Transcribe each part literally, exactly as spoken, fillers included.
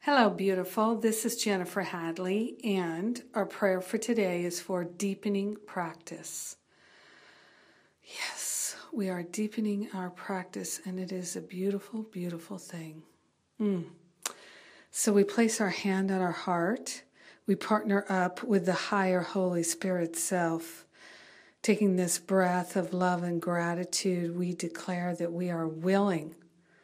Hello, beautiful. This is Jennifer Hadley, and our prayer for today is for deepening practice. Yes, we are deepening our practice, and it is a beautiful, beautiful thing. Mm. So we place our hand on our heart. We partner up with the higher Holy Spirit self. Taking this breath of love and gratitude, we declare that we are willing.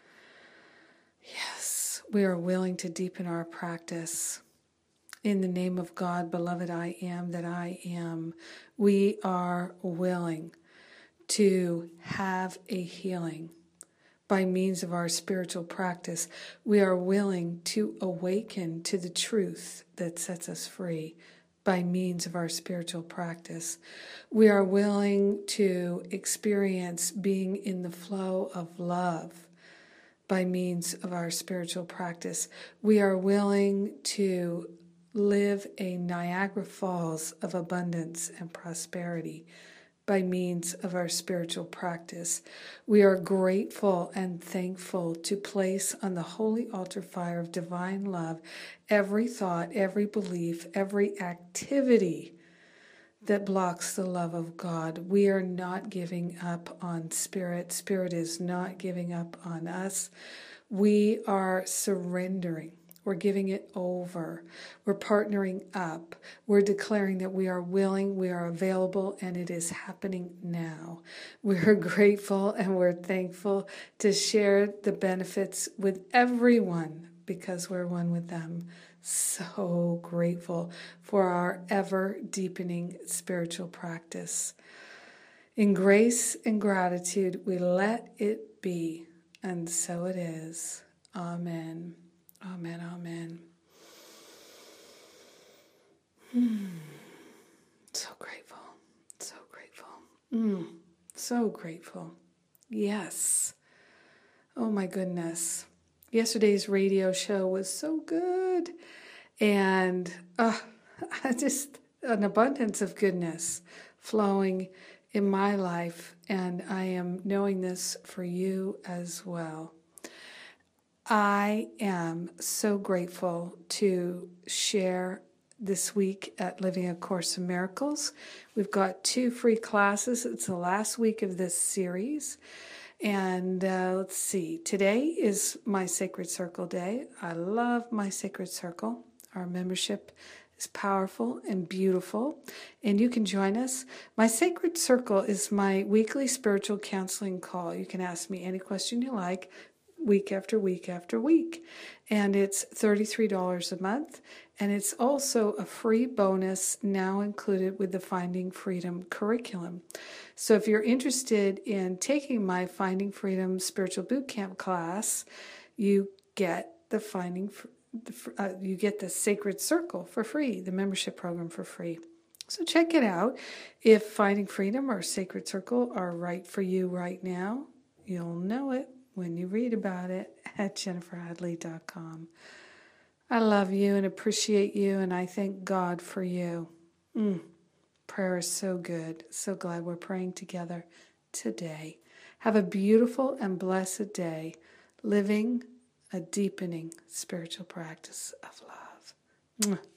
Yes, we are willing to deepen our practice. In the name of God, beloved, I am that I am. We are willing to have a healing by means of our spiritual practice. We are willing to awaken to the truth that sets us free by means of our spiritual practice. We are willing to experience being in the flow of love by means of our spiritual practice. We are willing to live a Niagara Falls of abundance and prosperity by means of our spiritual practice. We are grateful and thankful to place on the holy altar fire of divine love every thought, every belief, every activity that blocks the love of God. We are not giving up on Spirit. Spirit is not giving up on us. We are surrendering. We're giving it over. We're partnering up. We're declaring that we are willing, we are available, and it is happening now. We're grateful and we're thankful to share the benefits with everyone because we're one with them. So grateful for our ever deepening spiritual practice. In grace and gratitude, we let it be, and so it is. Amen. Amen, amen. Mm. So grateful, so grateful. Mm. So grateful. Yes. Oh my goodness. Yesterday's radio show was so good. And uh, just an abundance of goodness flowing in my life. And I am knowing this for you as well. I am so grateful to share this week at Living A Course in Miracles. We've got two free classes. It's the last week of this series. And uh, let's see, today is my Sacred Circle Day. I love my Sacred Circle. Our membership is powerful and beautiful, and you can join us. My Sacred Circle is my weekly spiritual counseling call. You can ask me any question you like, week after week after week. And it's thirty-three dollars a month. And it's also a free bonus now included with the Finding Freedom curriculum. So if you're interested in taking my Finding Freedom Spiritual Bootcamp class, you get the Finding the, uh, you get the Sacred Circle for free, the membership program for free. So check it out. If Finding Freedom or Sacred Circle are right for you right now, you'll know it when you read about it at jennifer hadley dot com. I love you and appreciate you, and I thank God for you. Mm. Prayer is so good. So glad we're praying together today. Have a beautiful and blessed day, living a deepening spiritual practice of love. Mwah.